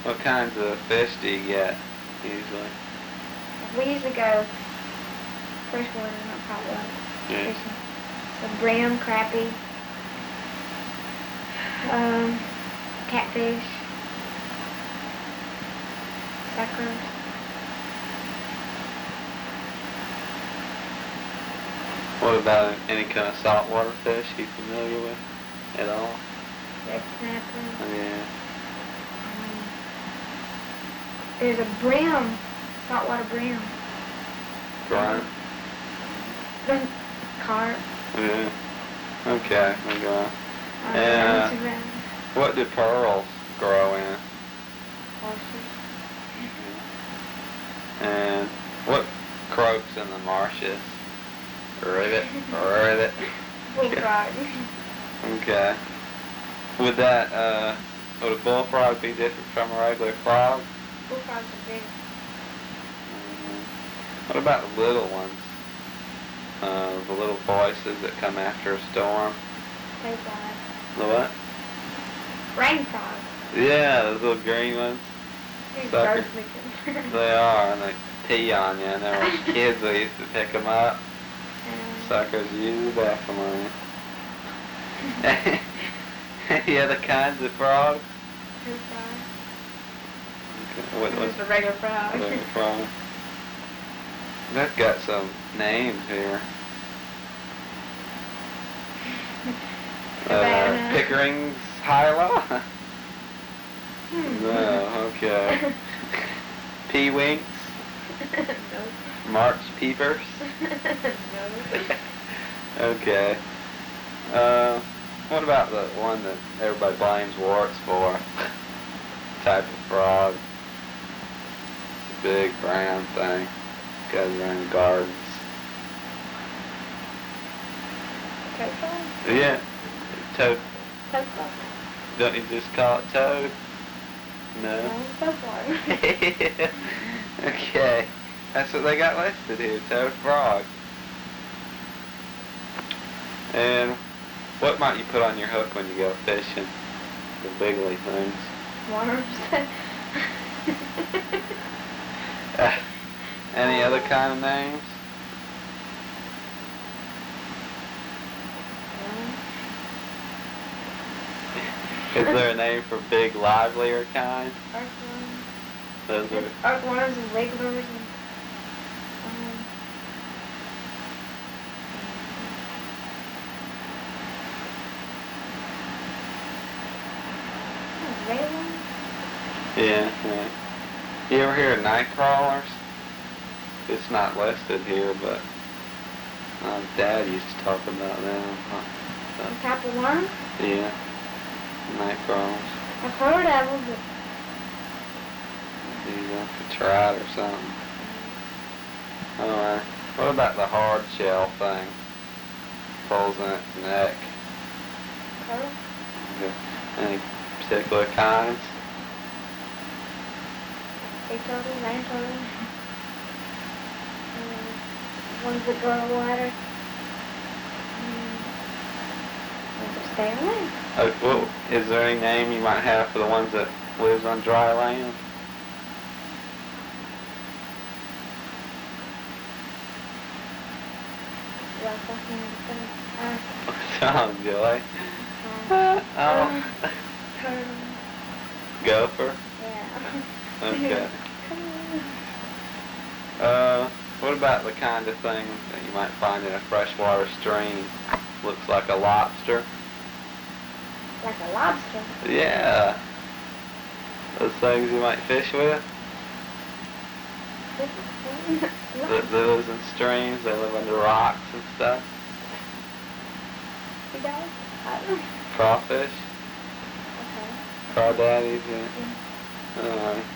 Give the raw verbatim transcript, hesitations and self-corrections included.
What kinds of fish do you get usually? We usually go freshwater, not saltwater Yeah. fishing. So brim, crappie, um, catfish, suckers. What about any kind of saltwater fish you familiar with at all? Red snapper. Oh, yeah. Um, there's a brim, saltwater brim. Brine? Carp. Yeah. Okay, okay. Uh, Yeah. yeah. What do pearls grow in? Horses. And what croaks in the marshes? Rivet? Rivet? Bullfrog. Okay. Would that, uh, would a bullfrog be different from a regular frog? Bullfrogs are big. Mm-hmm. What about the little ones? Uh, the little voices that come after a storm? Playflies. The what? Rain frogs. Yeah, those little green ones. These Sucker. ghost looking. They are, and they pee on you. And there were kids that used to pick them up. Um, Suckers use the bathroom on you. Any other kinds of frogs? True frog. Okay. What, what's Just a regular frog. regular frog? They've got some names here. Uh, Savannah. Pickering's Hyla? Hmm. No, okay. Peewinks? No. March Peepers? No. Okay. Uh, what about the one that everybody blames warts for? Type of frog. Big brown thing. Goes around gardens. Toad frog? Yeah. Toad. Toad frog? Don't you just call it toad? No. No, toad frog. Okay. That's what they got listed here. Toad frog. And what might you put on your hook when you go fishing? The bigly things. Worms. Uh, any other kind of names? Is there a name for big, livelier kind? Earthworms. Those are. Earthworms and wigglers and um, oh, railings. Yeah, yeah. You ever hear of night crawlers? It's not listed here, but my dad used to talk about them. A type of worm? Yeah, night crawlers. I've heard of them, but You have to try it or something. Alright. What about the hard shell thing? Pulls in its neck. curl. Okay. Any particular kinds? Sea turtle, rain turtle. Um, ones that go on water. Um, ones that stay on land. Uh, well, is there any name you might have for the ones that lives on dry land? Yeah, fucking uh, Sounds good. uh, Oh. turtle. Gopher? Yeah. Okay. Uh, what about the kind of thing that you might find in a freshwater stream? Looks like a lobster. Like a lobster. Yeah. Those things you might fish with. That lives in streams. They live under rocks and stuff. He does? I don't know. Crawfish. Okay. Crawdaddies. Yeah. Alright.